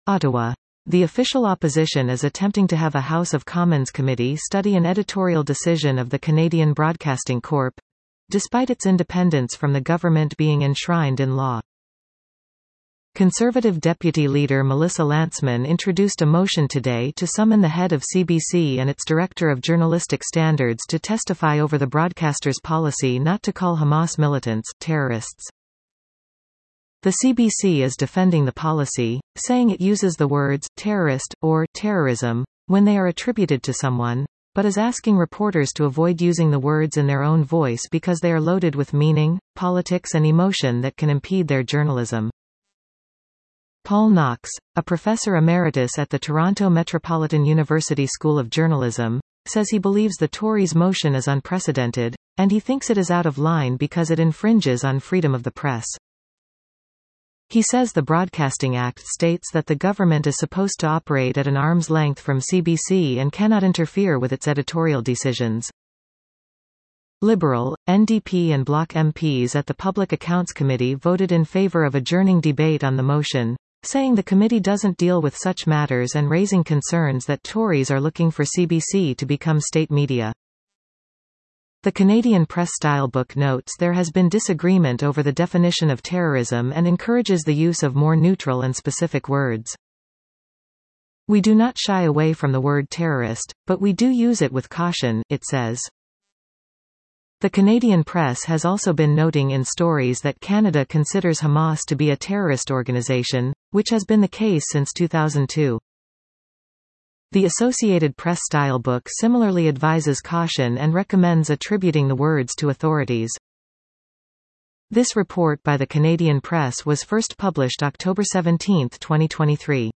Ottawa. The official opposition is attempting to have a House of Commons committee study an editorial decision of the Canadian Broadcasting Corp., despite its independence from the government being enshrined in law. Conservative Deputy Leader Melissa Lantsman introduced a motion today to summon the head of CBC and its Director of Journalistic Standards to testify over the broadcaster's policy not to call Hamas militants terrorists. The CBC is defending the policy, saying it uses the words terrorist or terrorism when they are attributed to someone, but is asking reporters to avoid using the words in their own voice because they are loaded with meaning, politics and emotion that can impede their journalism. Paul Knox, a professor emeritus at the Toronto Metropolitan University School of Journalism, says he believes the Tories' motion is unprecedented, and he thinks it is out of line because it infringes on freedom of the press. He says the Broadcasting Act states that the government is supposed to operate at an arm's length from CBC and cannot interfere with its editorial decisions. Liberal, NDP and Bloc MPs at the Public Accounts Committee voted in favour of adjourning debate on the motion, saying the committee doesn't deal with such matters and raising concerns that Tories are looking for CBC to become state media. The Canadian Press Stylebook notes there has been disagreement over the definition of terrorism and encourages the use of more neutral and specific words. We do not shy away from the word terrorist, but we do use it with caution, it says. The Canadian Press has also been noting in stories that Canada considers Hamas to be a terrorist organization, which has been the case since 2002. The Associated Press Stylebook similarly advises caution and recommends attributing the words to authorities. This report by the Canadian Press was first published October 17, 2023.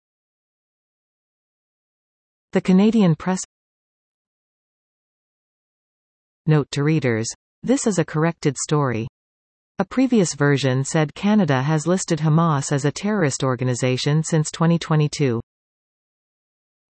The Canadian Press. Note to readers. This is a corrected story. A previous version said Canada has listed Hamas as a terrorist organization since 2022.